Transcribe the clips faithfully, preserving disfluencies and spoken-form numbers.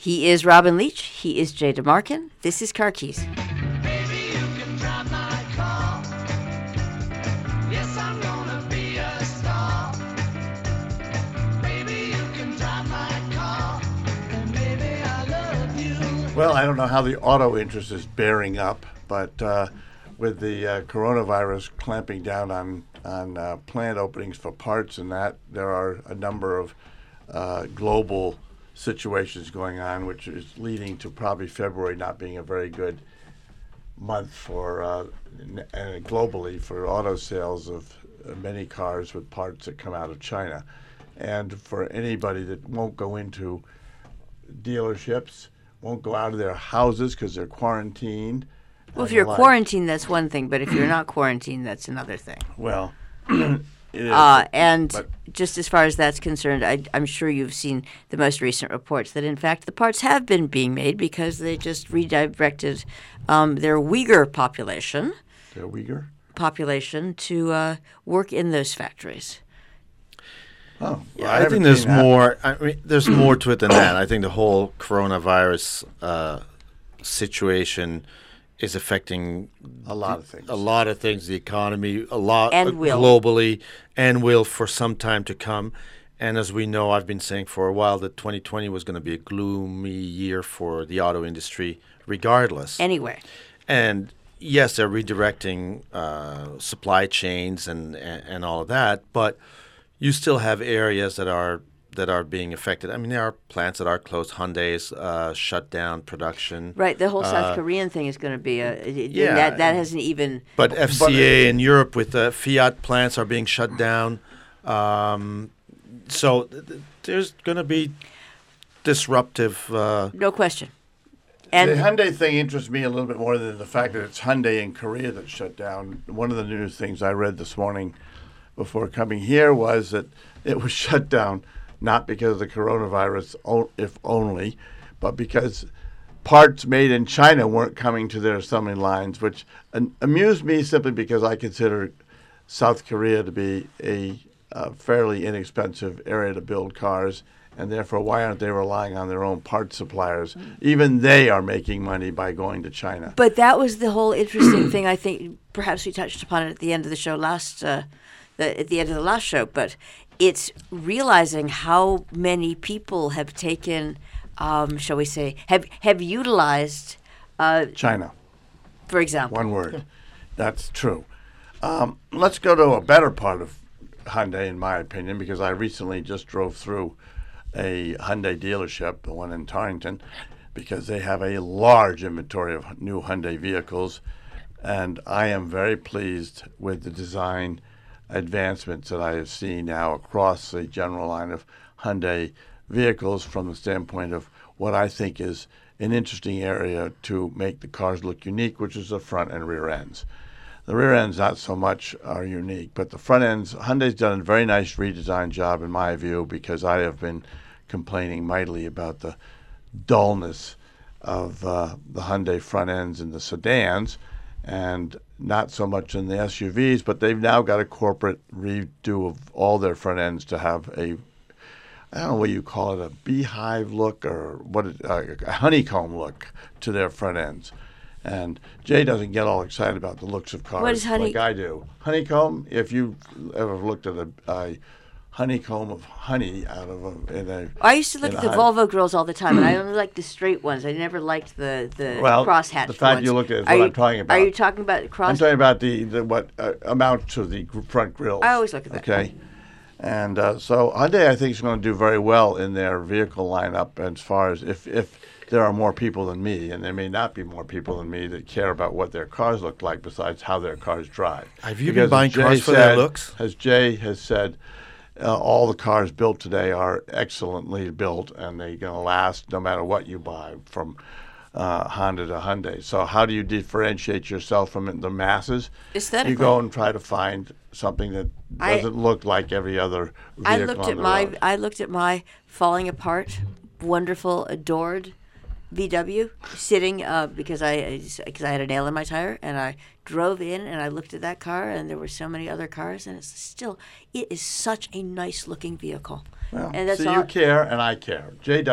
He is Robin Leach. He is Jay DeMarkin. This is Car Keys. Well, I don't know how the auto interest is bearing up, but uh, with the uh, coronavirus clamping down on, on uh, plant openings for parts and that, there are a number of uh, global situations going on, which is leading to probably February not being a very good month for uh, n- uh, globally for auto sales of uh, many cars with parts that come out of China. And for anybody that won't go into dealerships, won't go out of their houses because they're quarantined. Well, if you're quarantined, that's one thing, but if you're not quarantined, that's another thing. Well, it is. Uh, and but just as far as that's concerned, I, I'm sure you've seen the most recent reports that, in fact, the parts have been being made because they just redirected um, their Uyghur population, Their Uyghur? population to uh, work in those factories. Oh, well, Yeah, I I, haven't think there's seen that. more. I mean, there's more to it than that. I think the whole coronavirus uh, situation is affecting A lot of things. a lot of things, the economy, a lot And uh, will. globally, and will for some time to come. And as we know, I've been saying for a while that twenty twenty was going to be a gloomy year for the auto industry, regardless. Anyway, And yes, they're redirecting uh, supply chains and, and and all of that, but you still have areas that are that are being affected. I mean, there are plants that are closed. Hyundai's uh, shut down production. right, the whole South Uh, Korean thing is going to be a it- yeah, that that and- hasn't even But F C A in Europe with the Fiat plants are being shut down. Um, so th- th- there's going to be disruptive. Uh, no question. The And Hyundai thing interests me a little bit more than the fact that it's Hyundai in Korea that shut down. One of the news things I read this morning before coming here was that it was shut down not because of the coronavirus, o- if only, but because parts made in China weren't coming to their assembly lines, which an- amused me simply because I consider South Korea to be a uh, fairly inexpensive area to build cars, and therefore why aren't they relying on their own parts suppliers? Even they are making money by going to China. But that was the whole interesting thing. I think perhaps we touched upon it at the end of the show last, uh, the, at the end of the last show. But it's realizing how many people have taken, um, shall we say, have have utilized, uh, China, for example. one word. That's true. Um, let's go to a better part of Hyundai, in my opinion, because I recently just drove through a Hyundai dealership, the one in Torrington, because they have a large inventory of new Hyundai vehicles, and I am very pleased with the design advancements that I have seen now across the general line of Hyundai vehicles from the standpoint of what I think is an interesting area to make the cars look unique, which is the front and rear ends. The rear ends not so much are unique, but the front ends, Hyundai's done a very nice redesign job in my view, because I have been complaining mightily about the dullness of uh, the Hyundai front ends in the sedans, and not so much in the S U Vs, but they've now got a corporate redo of all their front ends to have a, I don't know what you call it, a beehive look or what, it, uh, a honeycomb look to their front ends. And Jay doesn't get all excited about the looks of cars What is honey- like I do. Honeycomb, if you ever looked at a, a honeycomb of honey out of a, in a I used to look in at a the hi- Volvo grills all the time, and I only liked the straight ones. I never liked the the Well, crosshatched the fact ones. you looked at it is Are what you- I'm talking about. Are you talking about cross? I'm talking about the, the what uh, amounts to the gr- front grills. I always look at that. Okay. And uh, so Hyundai, I think, is going to do very well in their vehicle lineup as far as if, if there are more people than me, and there may not be more people than me that care about what their cars look like besides how their cars drive. Have you Because been buying as Jay cars for their said- looks? As Jay has said, uh, all the cars built today are excellently built, and they're going to last no matter what you buy from uh, Honda to Hyundai. So how do you differentiate yourself from the masses? Aesthetically. You go and try to find something that I- doesn't look like every other vehicle I looked on at the my road. I looked at my falling apart, wonderful, adored V W sitting uh, because I because I had a nail in my tire, and I drove in and I looked at that car, and there were so many other cars, and it's still it is such a nice looking vehicle. Well, and that's see, all. you care, and I care. Jay doesn't.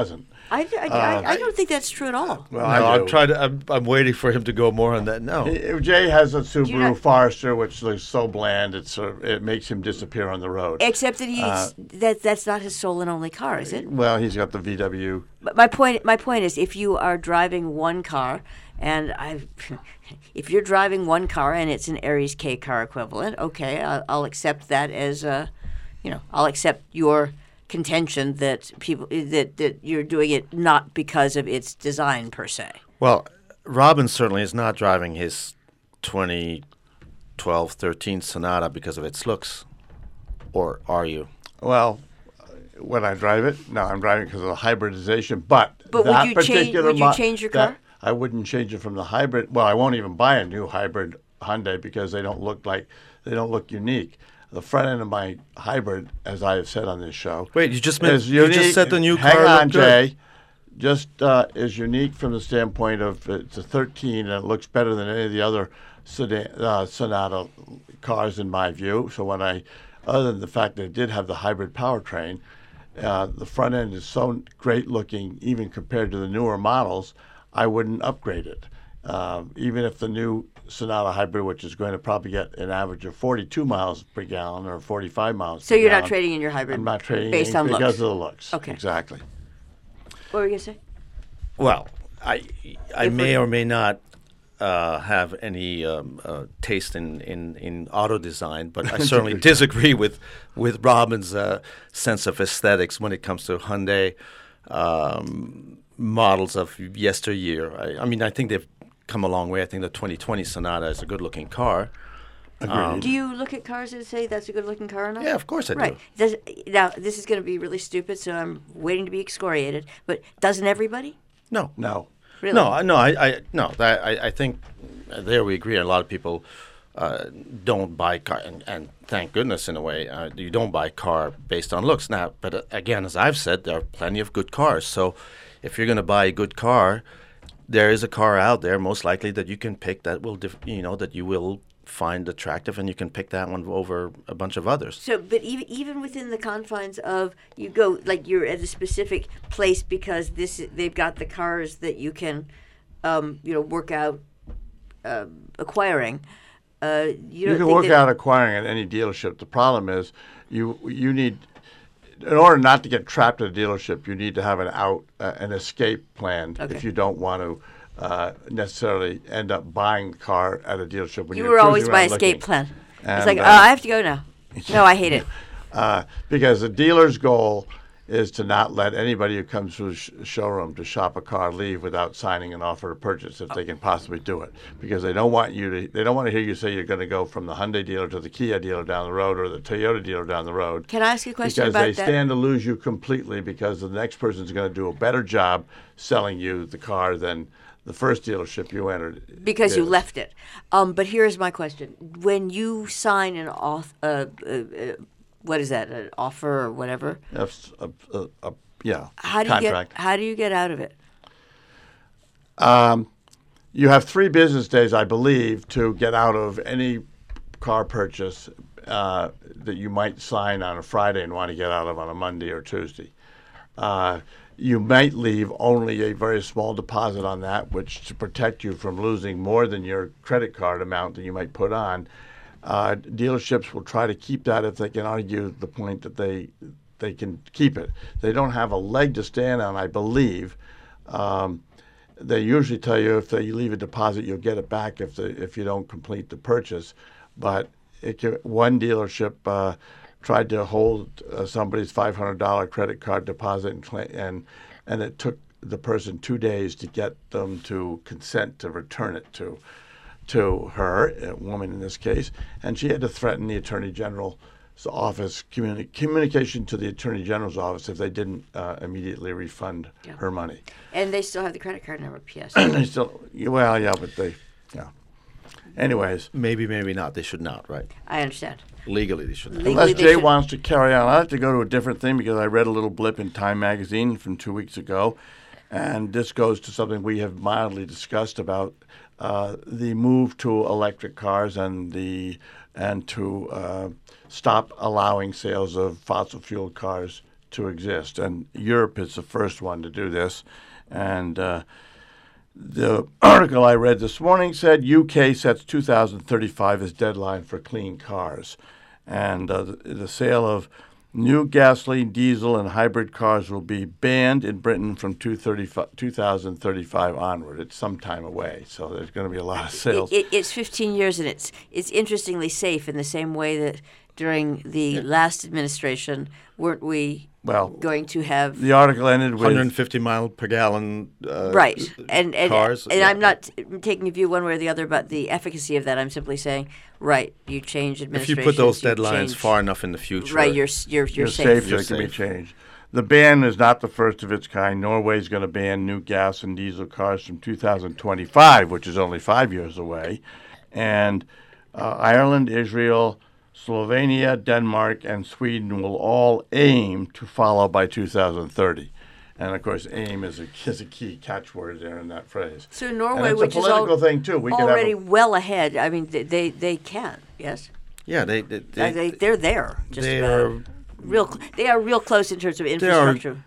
I, I, I, I don't think that's true at all. Well, No, I do. I'm trying to. I'm, I'm waiting for him to go more on that. No, He- Jay has a Subaru not- Forester, which looks so bland, it's sort of, it makes him disappear on the road. Except that he's Uh, that that's not his sole and only car, is it? Well, he's got the V W. But my point my point is, if you are driving one car, and I, if you're driving one car and it's an Aries K car equivalent, okay, I'll, I'll accept that as a, you know, I'll accept your contention that people that that you're doing it not because of its design per se. well, Robin certainly is not driving his twenty twelve thirteen Sonata because of its looks, or are you? Well, when I drive it, no, I'm driving because of the hybridization. But But would that you change- particular would you mo- change your that- car? I wouldn't change it from the hybrid. Well, I won't even buy a new hybrid Hyundai because they don't look like they don't look unique. The front end of my hybrid, as I have said on this show, Wait, you just meant, is you unique. just said the new Hang car on, looked good. Jay. Just uh, is unique from the standpoint of it's a thirteen and it looks better than any of the other sedan, uh, Sonata cars in my view. So when I, other than the fact that it did have the hybrid powertrain, uh, the front end is so great looking, even compared to the newer models, I wouldn't upgrade it. Um, even if the new Sonata Hybrid, which is going to probably get an average of forty-two miles per gallon or forty-five miles So per you're gallon. not trading in your hybrid I'm not trading based it on because looks. of the looks. Okay. Exactly. What were you gonna say? Well, I I If may we're- or may not uh, have any um, uh, taste in, in, in auto design, but I certainly disagree with with Robin's uh, sense of aesthetics when it comes to Hyundai um, models of yesteryear. I, I mean, I think they've come a long way. I think the twenty twenty Sonata is a good-looking car. Agreed. Do you look at cars and say that's a good looking car or not? Yeah, of course I Right. do. Does, now, this is going to be really stupid, so I'm waiting to be excoriated. But doesn't everybody? No, No. Really? no, I- no. I, I no. That, I, I think uh, there we agree. A lot of people uh, don't buy car, and, and thank goodness in a way, uh, you don't buy car based on looks. Now, but uh, again, as I've said, there are plenty of good cars. So, if you're going to buy a good car, there is a car out there, most likely that you can pick that will, dif- you know, that you will find attractive, and you can pick that one over a bunch of others. So, but even even within the confines of you go like you're at a specific place because this they've got the cars that you can, um, you know, work out uh, acquiring. Uh, you You don't can think work that- out acquiring at any dealership. The problem is you you need, in order not to get trapped at a dealership, you need to have an out, uh, an escape plan Okay. if you don't want to uh, necessarily end up buying the car at a dealership. When You you're were always cruising my around escape looking. plan. It's And, like, uh, oh, I have to go now. No, I hate it. Uh, because the dealer's goal is to not let anybody who comes to a sh- showroom to shop a car leave without signing an offer to purchase if they can possibly do it. Because they don't want you to, they don't want to hear you say you're going to go from the Hyundai dealer to the Kia dealer down the road or the Toyota dealer down the road. Can I ask you a question Because about they that? stand to lose you completely because the next person's going to do a better job selling you the car than the first dealership you entered. Because you did. left it. Um, but here's my question: when you sign an off, uh, uh, uh, what is that? An offer or whatever? A, a, a, a, yeah, How do you contract. get? How do you get out of it? Um, you have three business days, I believe, to get out of any car purchase uh, that you might sign on a Friday and want to get out of on a Monday or Tuesday. Uh, you might leave only a very small deposit on that, which to protect you from losing more than your credit card amount that you might put on. Uh, dealerships will try to keep that if they can argue the point that they they can keep it. They don't have a leg to stand on, I believe. Um, they usually tell you if they leave a deposit, you'll get it back if the, if you don't complete the purchase. But it can, one dealership uh, tried to hold uh, somebody's five hundred dollars credit card deposit, and, cla- and and it took the person two days to get them to consent to return it to to her, a woman in this case, and she had to threaten the Attorney General's office, communi- communication to the Attorney General's office if they didn't uh, immediately refund Yeah. her money. And they still have the credit card number. P S. They still, well, yeah, but they, yeah. Anyways, Maybe, maybe not. They should not, right? I understand. Legally, they should not. Legally, unless they Jay should- wants to carry on, I have to go to a different thing because I read a little blip in Time magazine from two weeks ago, and this goes to something we have mildly discussed about uh, the move to electric cars and the and to uh, stop allowing sales of fossil fuel cars to exist. And Europe is the first one to do this. And uh, the article I read this morning said U K sets two thousand thirty-five as deadline for clean cars. And uh, the, the sale of new gasoline, diesel, and hybrid cars will be banned in Britain from two thousand thirty-five onward. It's some time away, so there's going to be a lot of sales. It, it, it's fifteen years, and it's it's interestingly safe in the same way that during the yeah. last administration, weren't we well, going to have... The article ended with... one hundred fifty mile per gallon uh, right. and, and, cars. And yeah. I'm not taking a view one way or the other about the efficacy of that. I'm simply saying, right, you change administration. If you put those you deadlines change, far enough in the future... Right, you're, you're, you're, you're safe. safe, so you're it can safe. be changed. The ban is not the first of its kind. Norway's going to ban new gas and diesel cars from two thousand twenty-five, which is only five years away. And uh, Ireland, Israel, Slovenia, Denmark, and Sweden will all aim to follow by two thousand thirty. And, of course, aim is a, is a key catchword there in that phrase. So Norway, which is a political al- thing, too. We already could have a, well ahead. I mean, they they, they can, yes? Yeah, they... they, they, Uh, they they're there, just they about. are Real, cl- they are real close in terms of infrastructure.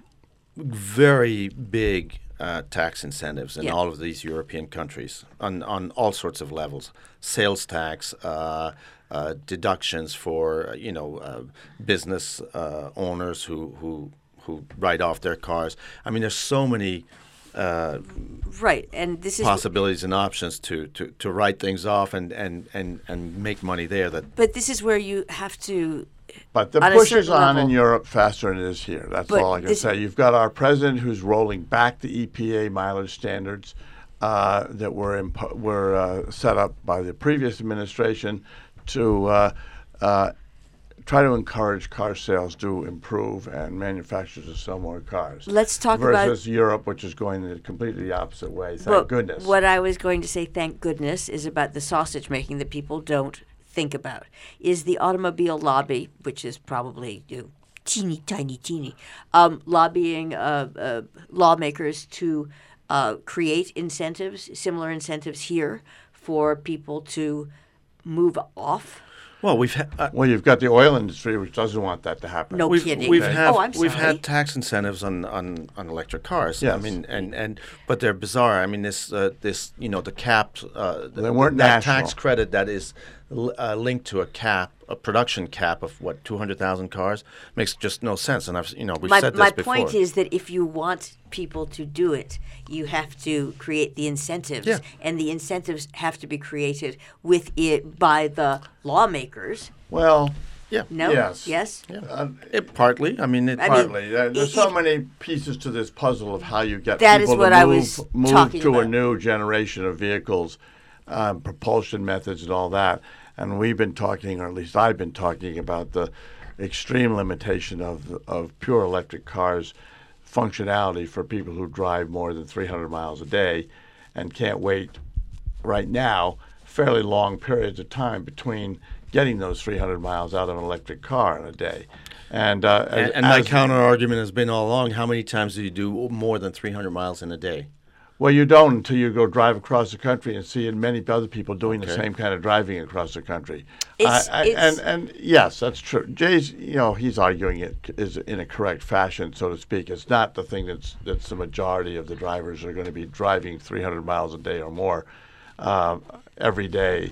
very big uh, tax incentives in Yeah. all of these European countries on, on all sorts of levels. Sales tax, uh, uh, deductions for, uh, you know, uh, business uh, owners who, who, who write off their cars. I mean, there's so many uh, right, and this is possibilities and options to, to, to write things off and, and, and, and make money there. That But this is where you have to... But the on a push is certain on level. in Europe faster than it is here. That's But all I can this- say. You've got our president who's rolling back the E P A mileage standards uh, that were impo- were uh, set up by the previous administration to uh, uh, try to encourage car sales to improve and manufacturers to sell more cars. Let's talk about- versus Europe, which is going the completely the opposite way. Thank Well, goodness. What I was going to say, thank goodness, is about the sausage making that people don't think about. Is the automobile lobby, which is probably you know, teeny, tiny, teeny, um, lobbying uh, uh, lawmakers to uh, create incentives, similar incentives here for people to move off? well, we've had uh, well, you've got the oil industry, which doesn't want that to happen. No we've, kidding. We've Okay. had Oh, I'm we've sorry. had tax incentives on, on, on electric cars. I Yes. mean, and, and but they're bizarre. I mean, this uh, this you know the cap. Uh, They weren't that national. tax credit that is l- uh, linked to a cap, a production cap of what two hundred thousand cars makes just no sense. And I've you know we've My, said this my before. point is that if you want people to do it, you have to create the incentives, Yeah. and the incentives have to be created with it by the lawmakers. Well, yeah, No? Yes. Yes? uh, it, partly. I mean, it, I mean, partly. There- There's it- so it- many pieces to this puzzle of how you get That is people what to I move, was move talking to a about. new generation of vehicles, um, propulsion methods, and all that. And we've been talking, or at least I've been talking about the extreme limitation of of pure electric cars functionality for people who drive more than three hundred miles a day and can't wait right now fairly long periods of time between getting those three hundred miles out of an electric car in a day. And, uh, and, as- and my as- counter argument has been all along: how many times do you do more than three hundred miles in a day? Well, you don't until you go drive across the country and see many other people doing the Okay. same kind of driving across the country. It's- I, I, it's- and, and yes, that's true. Jay's, you know, he's arguing it is in a correct fashion, so to speak. It's not the thing that's that's the majority of the drivers are going to be driving three hundred miles a day or more uh, every day,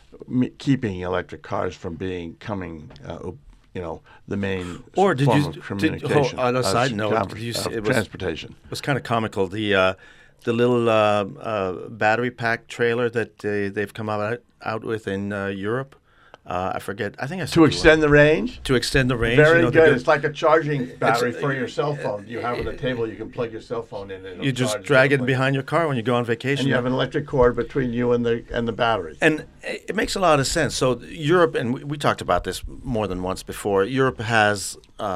m- keeping electric cars from being coming. Uh, you know, the main Or did form you- of did- communication. oh, on a uh, side note, conver- did you uh, see- it was- transportation. It was kind of comical. The uh, the little uh, uh, battery pack trailer that uh, they've come out out with in uh, Europe. Uh, I forget. I think I said To extend the range? to extend the range. Very you know, good. the- It's like a charging battery uh, for your cell phone. You have on the table, you can plug your cell phone in. And it'll you just charge drag it something. behind your car when you go on vacation. And you have an electric cord between you and the and the battery. And it makes a lot of sense. So Europe, and we, we talked about this more than once before. Europe has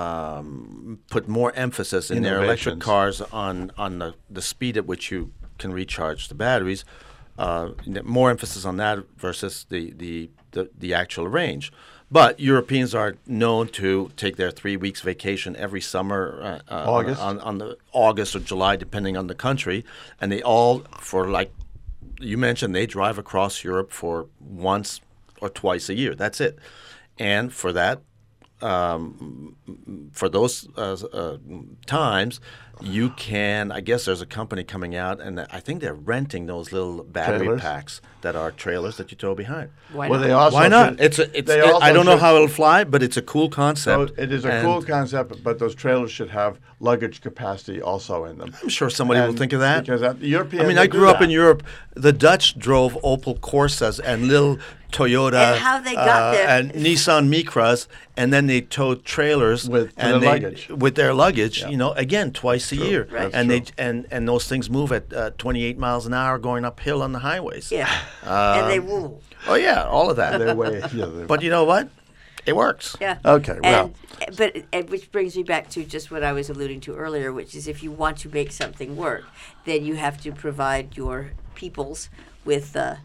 um, put more emphasis in their electric Innovations. cars on on the, the speed at which you can recharge the batteries. Uh, more emphasis on that versus the, the, the, the actual range. But Europeans are known to take their three weeks vacation every summer, uh, uh, August. on, on the August or July, depending on the country, and they all for like you mentioned, they drive across Europe for once or twice a year. That's it, and for that, um, for those uh, uh, times, you can. I guess there's a company coming out, and I think they're renting those little battery Trailers? packs that are trailers that you tow behind. Why Well, not? they also Why not? should- It's a, it's. they It, also I don't know should- how it'll fly, but it's a cool So concept. it is a And cool concept, but those trailers should have luggage capacity also in them. I'm sure somebody will And think of that. Because at the European, I mean, they I do grew up that. in Europe. The Dutch drove Opel Corsas and little Toyota And how they got uh, there. and Nissan Micras, and then they towed trailers With- for and their they, luggage. with their luggage. Yeah. You know, again twice a year, Right. and That's they and and those things move at uh, twenty-eight miles an hour going uphill on the highways. Yeah. Um, and they will. Oh yeah, all of that. Their way. Yeah, their- But you know what? It works. Yeah. Okay, well. And, but and which brings me back to just what I was alluding to earlier, which is if you want to make something work, then you have to provide your peoples with uh,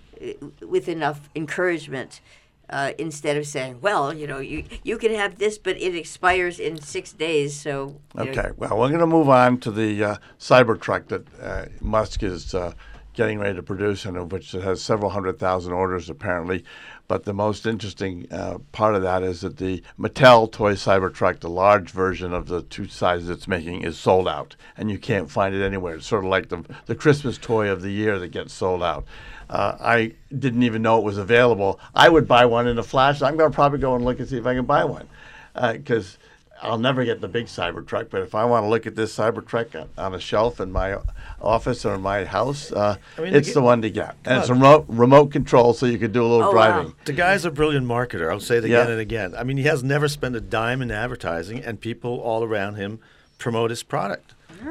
with enough encouragement. Uh, instead of saying, well, you know, you you can have this, but it expires in six days, so. You know, Okay, well, we're going to move on to the uh, Cybertruck that uh, Musk is uh, getting ready to produce, and of which it has several hundred thousand orders apparently. But the most interesting uh, part of that is that the Mattel toy Cybertruck, the large version of the two sizes it's making, is sold out, and you can't find it anywhere. It's sort of like the the Christmas toy of the year that gets sold out. Uh, I didn't even know it was available. I would buy one in a flash. I'm going to probably go and look and see if I can buy one, because uh, I'll never get the big Cybertruck. But if I want to look at this Cybertruck on, on a shelf in my office or in my house, uh, I mean, it's the- the one to get. And it's on. remote remote control, so you could do a little Oh, driving. wow. The guy's a brilliant marketer. I'll say it Yeah. again and again. I mean, he has never spent a dime in advertising, and people all around him promote his product.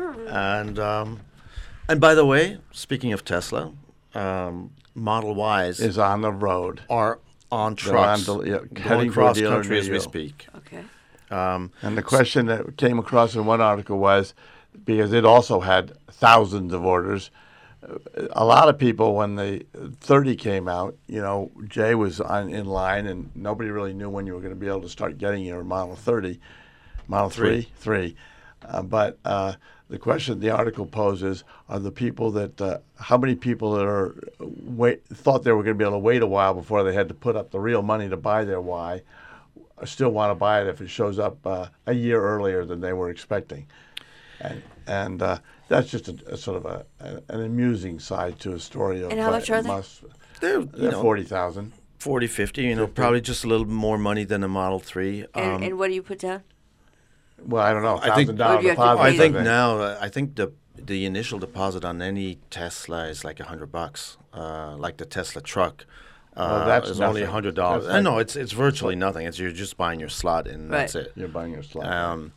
And um, and by the way, speaking of Tesla, um, Model Ys Is on the road. are on They're trucks on the- yeah, going heading for a cross dealer country near as we you. speak. Okay. Um, And the question that came across in one article was, because it also had thousands of orders, uh, a lot of people, when the thirty came out, you know, Jay was on, in line, and nobody really knew when you were going to be able to start getting your Model thirty, Model Three. three, three. Uh, but uh, the question the article poses are the people that, uh, how many people that are wait, thought they were going to be able to wait a while before they had to put up the real money to buy their Y, still want to buy it if it shows up uh, a year earlier than they were expecting. And, and uh, that's just a, a sort of a, a, an amusing side to a story of And how uh, much are they? Musk. they're, you They're know, forty thousand. forty, fifty, you know, probably just a little more money than a Model three. And, Um, and what do you put down? Well, I don't know. I think- Thousand dollar Or do you have to deposit. pay I think them? now, uh, I think the the initial deposit on any Tesla is like a hundred bucks, uh, like the Tesla truck. Uh, Well, that's is only a nothing. hundred dollars. That's I like- know it's it's virtually nothing. It's you're just buying your slot and that's Right. it. You're buying your slot. Um,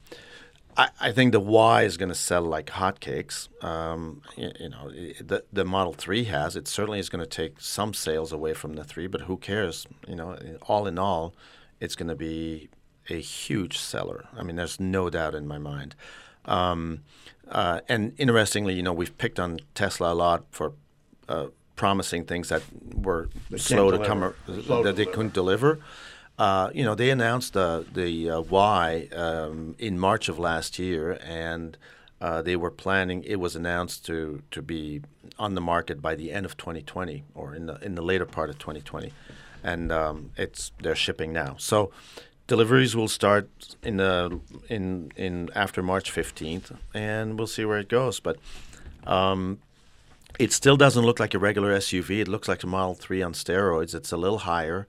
I, I think the Y is going to sell like hotcakes. Um, you, you know, i- the the Model three has. It certainly is going to take some sales away from the three, but who cares? You know, all in all, it's going to be a huge seller. I mean, there's no doubt in my mind. Um, uh, and interestingly, you know, we've picked on Tesla a lot for uh, promising things that were They slow can't to come, deliver. Slow to that they deliver. couldn't deliver. Uh, you know, they announced the the uh, Y um, in March of last year, and uh, they were planning. It was announced to to be on the market by the end of twenty twenty, or in the in the later part of twenty twenty, and um, it's they're shipping now. So deliveries will start in the in in after March fifteenth, and we'll see where it goes. But um, it still doesn't look like a regular S U V. It looks like a Model three on steroids. It's a little higher.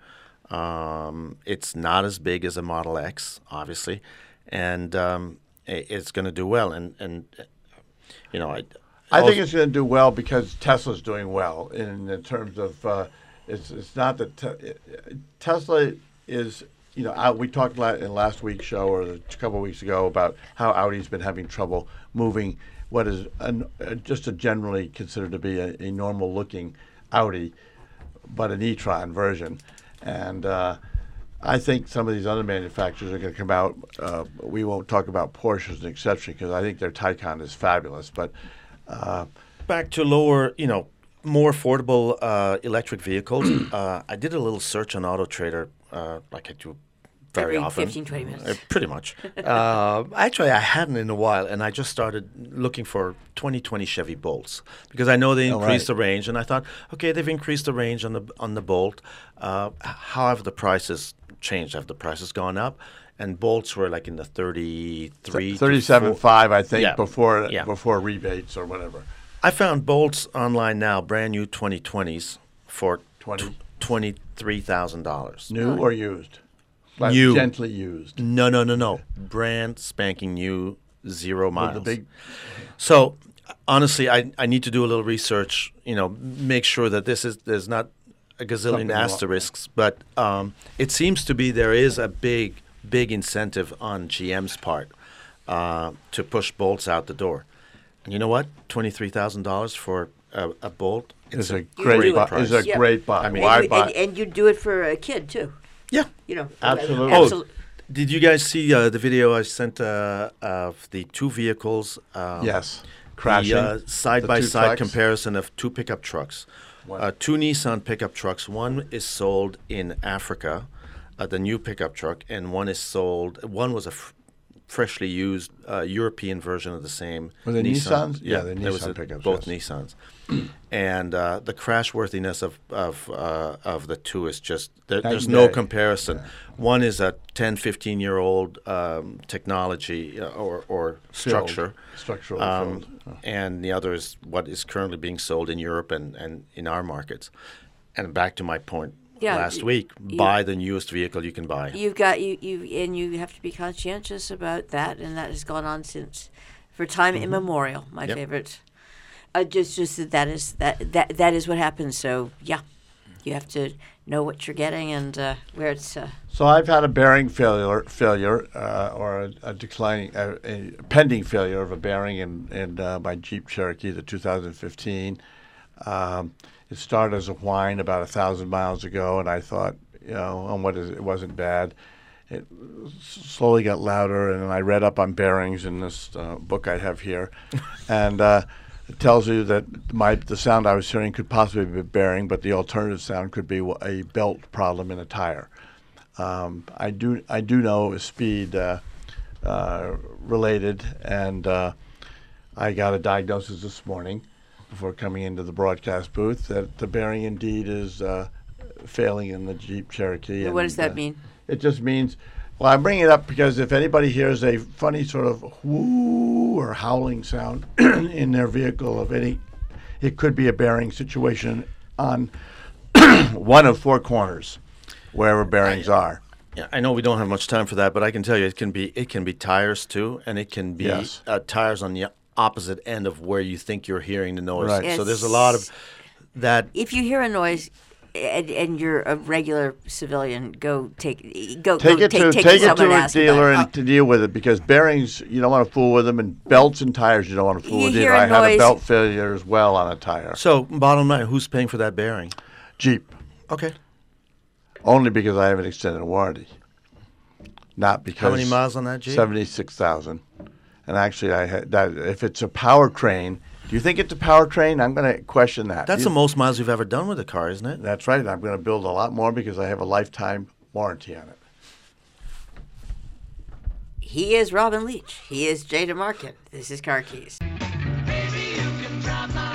Um, it's not as big as a Model X, obviously, and um, i- it's going to do well. And and uh, you know, I I also- think it's going to do well because Tesla's doing well in, in terms of uh, it's it's not that te- Tesla is you know out, we talked la- in last week's show or a couple of weeks ago about how Audi's been having trouble moving what is an, uh, just a generally considered to be a, a normal looking Audi, but an e-tron version, and. Uh, I think some of these other manufacturers are going to come out. Uh, we won't talk about Porsche as an exception because I think their Taycan is fabulous. But uh, back to lower, you know, more affordable uh, electric vehicles. uh, I did a little search on Auto Trader, uh, like I do very Every often. fifteen, twenty minutes. Uh, pretty much. uh, actually, I hadn't in a while, and I just started looking for twenty twenty Chevy Bolts because I know they Oh, increased right. the range, and I thought, okay, they've increased the range on the on the Bolt. Uh, how have the prices changed? Have the prices gone up? and bolts were like in the thirty-three, thirty-seven five, I think, Yeah. before Yeah. before rebates or whatever. I found bolts online now, brand new twenty twenties, for twenty twenty-three thousand dollars. New or used? Like New. Gently used. No, no, no, no. Brand spanking new, zero With miles. the big. So honestly, I, I need to do a little research. You know, make sure that this is there's not a gazillion Something wrong. asterisks, but um, it seems to be there is a big big incentive on G M's part uh, to push bolts out the door. And you know what? Twenty three thousand dollars for a, a bolt. Is a You great do buy. it. Is a Yeah. great buy. I mean- Why and, you, buy? and, and you do it for a kid too. Yeah. You know, Absolutely. Oh, did you guys see uh, the video I sent uh, of the two vehicles? Um, Yes. Crashing. The uh, side-by-side trucks? comparison of two pickup trucks. What? Uh, two Nissan pickup trucks. One is sold in Africa, uh, the new pickup truck, and one is sold. One was a f- freshly used uh, European version of the same. Were they Nissan. Nissans? Yeah, the there was Nissan a- pickups, Both yes. Nissans, and uh, the crash worthiness of of uh, of the two is just there, Night there's and no day. comparison. One is a ten, fifteen year old um, technology uh, or or Filled. structure. Structural Um, filled. Oh. and the other is what is currently being sold in Europe and, and in our markets. And back to my point Yeah, last y- week, you- buy the newest vehicle you can buy. You've got you you and you have to be conscientious about that, and that has gone on since for time immemorial. My Yep. favorite. Uh, just just that that is that that that is what happens. So yeah, you have to know what you're getting and uh, where it's. Uh, So I've had a bearing failure, failure, uh, or a, a declining, a, a pending failure of a bearing in in uh, my Jeep Cherokee, the two thousand fifteen. Um, it started as a whine about a thousand miles ago, and I thought, you know, oh, what is it? It wasn't bad. It s- slowly got louder, and then I read up on bearings in this uh, book I have here, and uh, it tells you that my the sound I was hearing could possibly be a bearing, but the alternative sound could be wh- a belt problem in a tire. Um, I do I do know it was speed uh, uh, related, and uh, I got a diagnosis this morning before coming into the broadcast booth that the bearing indeed is uh, failing in the Jeep Cherokee. what does and, that uh, mean? It just means, well, I bring it up because if anybody hears a funny sort of whoo or howling sound in their vehicle of any, it could be a bearing situation on one of four corners, wherever bearings are. Yeah, I know we don't have much time for that, but I can tell you it can be it can be tires too, and it can be Yes. uh, tires on the opposite end of where you think you're hearing the noise. Right. So there's a lot of that. If you hear a noise. And, and you're a regular civilian. Go take go Take go it take, to take, take to it someone to and a ask about dealer it. and to deal with it, because bearings you don't want to fool with them, and belts and tires you don't want to fool You with hear either. a I had a noise- belt failure as well on a tire. So bottom line, who's paying for that bearing? Jeep. Okay. Only because I have an extended warranty. Not because How many miles on that Jeep? Seventy-six thousand. And actually, I had that. If it's a powertrain, do you think it's a powertrain? I'm going to question that. That's You- the most miles you've ever done with a car, isn't it? That's right. I'm going to build a lot more because I have a lifetime warranty on it. He is Robin Leach. He is Jay DeMarkin. This is Car Keys. Baby, you can drive my